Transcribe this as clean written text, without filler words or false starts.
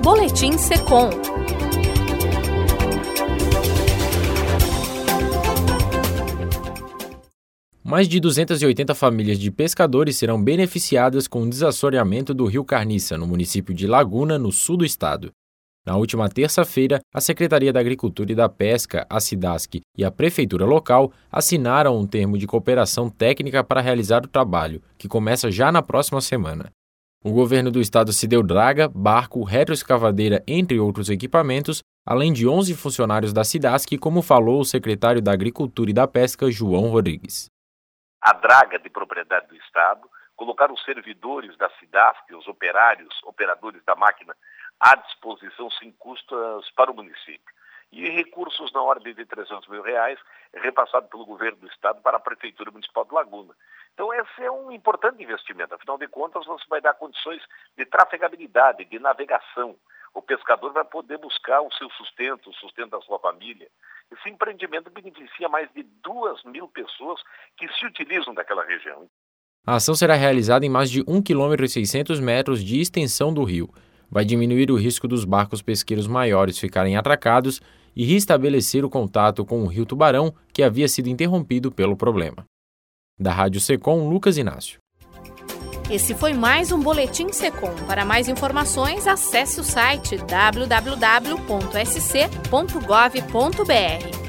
Boletim Secom. Mais de 280 famílias de pescadores serão beneficiadas com o desassoreamento do Rio Carniça, no município de Laguna, no sul do estado. Na última terça-feira, a Secretaria da Agricultura e da Pesca, a SIDASC e a Prefeitura local assinaram um termo de cooperação técnica para realizar o trabalho, que começa já na próxima semana. O governo do estado cedeu draga, barco, retroescavadeira, entre outros equipamentos, além de 11 funcionários da SIDASC, como falou o secretário da Agricultura e da Pesca, João Rodrigues. A draga de propriedade do estado, colocar os servidores da SIDASC, os operadores da máquina, à disposição sem custos para o município. E recursos na ordem de R$300 mil repassado pelo governo do estado para a Prefeitura Municipal de Laguna. Então esse é um importante investimento, afinal de contas você vai dar condições de trafegabilidade, de navegação. O pescador vai poder buscar o seu sustento, o sustento da sua família. Esse empreendimento beneficia mais de 2.000 pessoas que se utilizam daquela região. A ação será realizada em mais de 1,6 km de extensão do rio. Vai diminuir o risco dos barcos pesqueiros maiores ficarem atracados e restabelecer o contato com o Rio Tubarão, que havia sido interrompido pelo problema. Da Rádio Secom, Lucas Inácio. Esse foi mais um Boletim Secom. Para mais informações, acesse o site www.sc.gov.br.